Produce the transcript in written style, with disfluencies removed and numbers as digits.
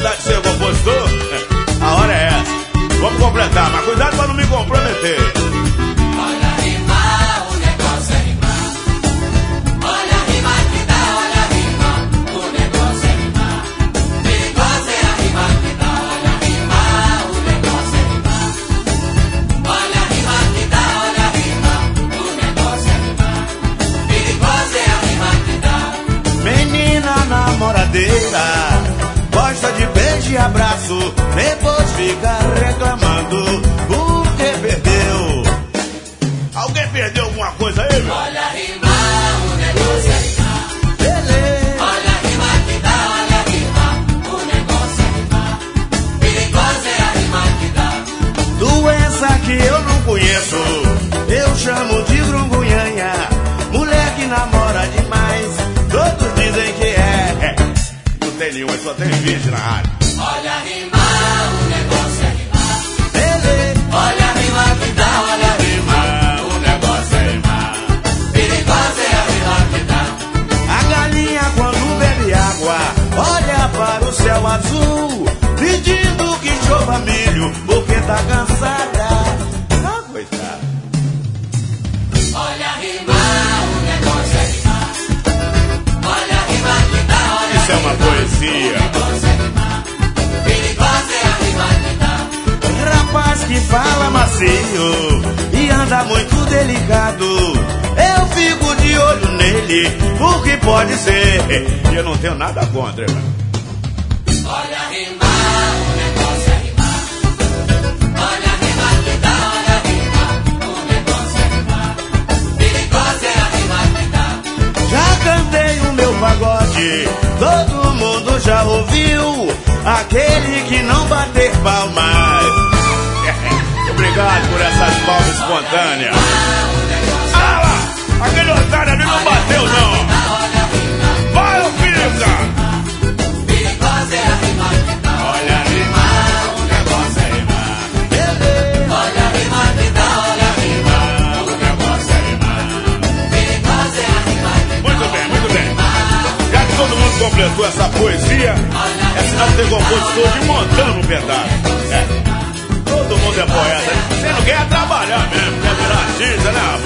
oportunidade de ser compositor, a hora é essa. Vamos completar, mas cuidado pra não me comprometer. Olha a rima, o negócio é rimar. Olha a rima que dá, olha a rima, o negócio é rimar. Perigosa é a rima que dá, olha a rima, o negócio é rimar. Olha a rima que dá, olha a rima, o negócio é rimar. Perigosa é a rima que dá. Menina namoradeira, gosta de beijo e abraço, depois fica reclamando porque perdeu. Alguém perdeu alguma coisa aí, meu? Olha a rima, o negócio é rimar. Olha a rima que dá, olha a rima, o negócio é rimar. Perigosa é a rima que dá. Doença que eu não conheço, eu chamo de grungunhanha. Mulher que namora demais, todos dizem que é. Não tem nenhuma, só tem vídeo na rádio. Olha a rima, o negócio é rimar. Olha a rima que dá, olha a rima, o negócio é rimar. Perigosa é a rima que dá. A galinha quando bebe água, olha para o céu azul, pedindo que chova milho, porque tá cansada. Ah, coitada. Olha a rima, o negócio é rimar. Olha a rima que dá, olha a Isso é uma rima, poesia. o negócio é rimar. Perigosa é a rima que dá. Rapaz que fala macio e anda muito delicado, eu fico de olho nele, porque pode ser. E eu não tenho nada contra, irmão. Olha a rima, o negócio é rimar. Olha a rima que dá, olha a rima, o negócio é rimar. Perigosa é a rima que dá. Já cantei o meu pagode, todo mundo já ouviu, aquele que não bater palmas. Obrigado por essas palmas espontâneas. Ah lá, aquele otário ali não bateu não. Vai, ô filho, cara. Perigosa é a rima que dá. Olha a rima, o negócio é rimar. Olha a rima que dá, olha a rima, o negócio é rimar. Perigosa é a rima que dá. Muito bem, muito bem. Já que todo mundo completou essa poesia, é sinal que tem compositor de montando um pedaço. Todo mundo é poeta. Você não quer trabalhar mesmo, quer virar artista, né, rapaz?